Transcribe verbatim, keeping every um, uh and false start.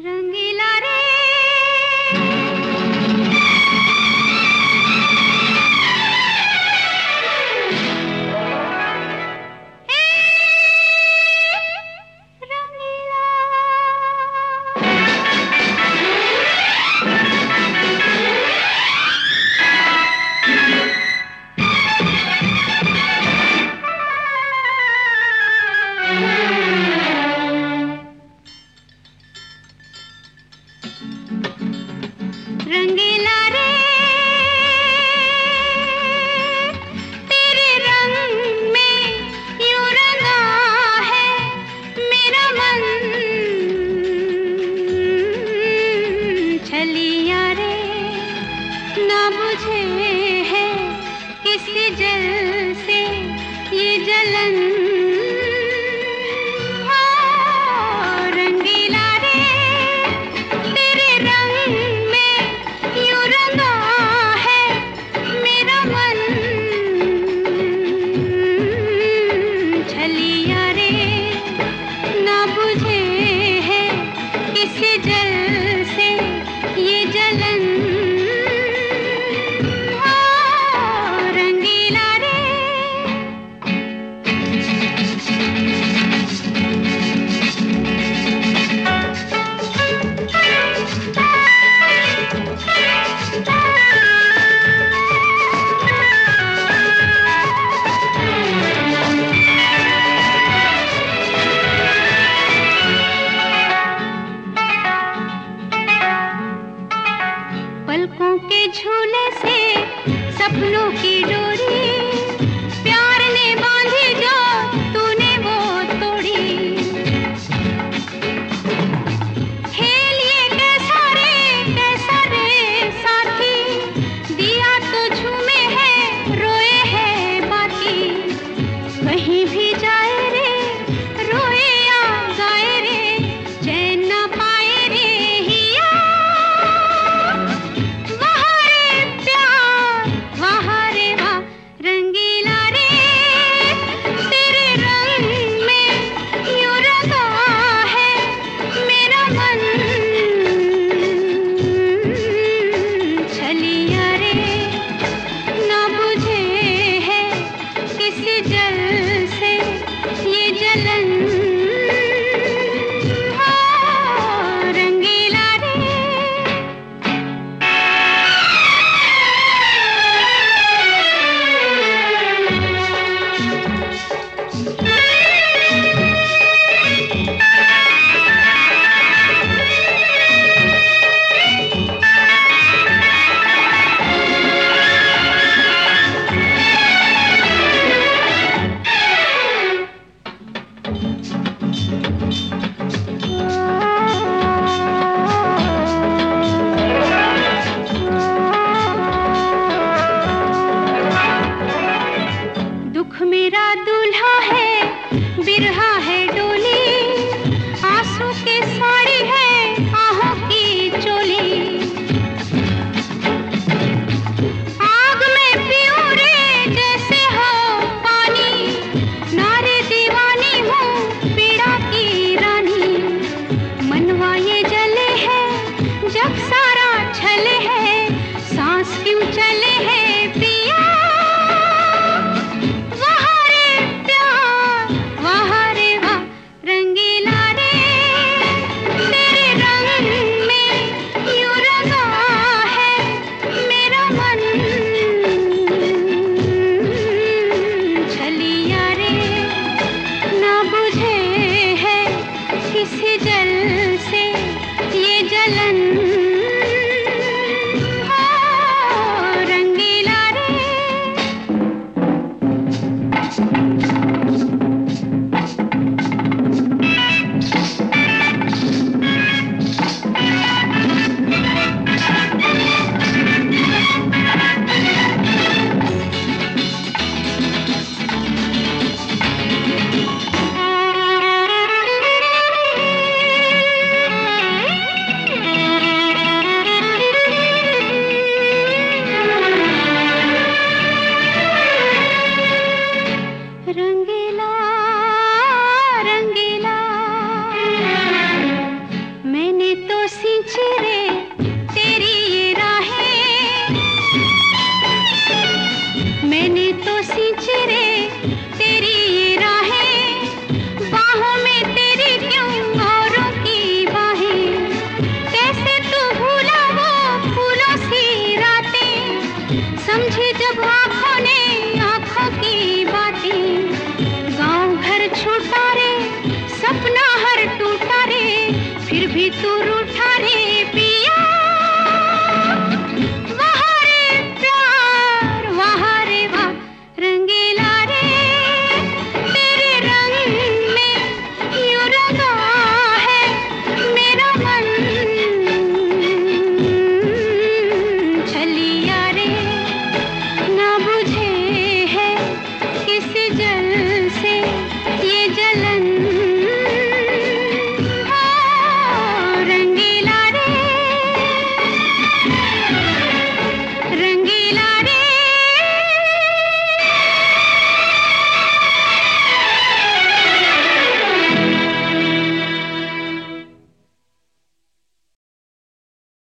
रंगीला रे रंगीला रे तेरे रंग में यूं रंगा है मेरा मन। छलिया रे ना बुझे है किस जल से ये जलन। पलकों के झूले से सपनों की डोरी प्यार ने बांधी जो तूने वो तोड़ी। खेल ये कैसा रे कैसा रे साथी दिया तो झूमे है रोए है बाकी। कहीं भी जाए रे रोए या गाए रे चैन ना पाए रे हिया। मेरा दूल्हा है बिरहा है डोली आंसू की साड़ी है आहों की चोली। आग में पियूं रे जैसे हो पानी नारे दीवानी हूँ पीड़ा की रानी। मनवा ये जले है जग सारा छले है सांस क्यों चले है पिया। किस जल से ये जलन।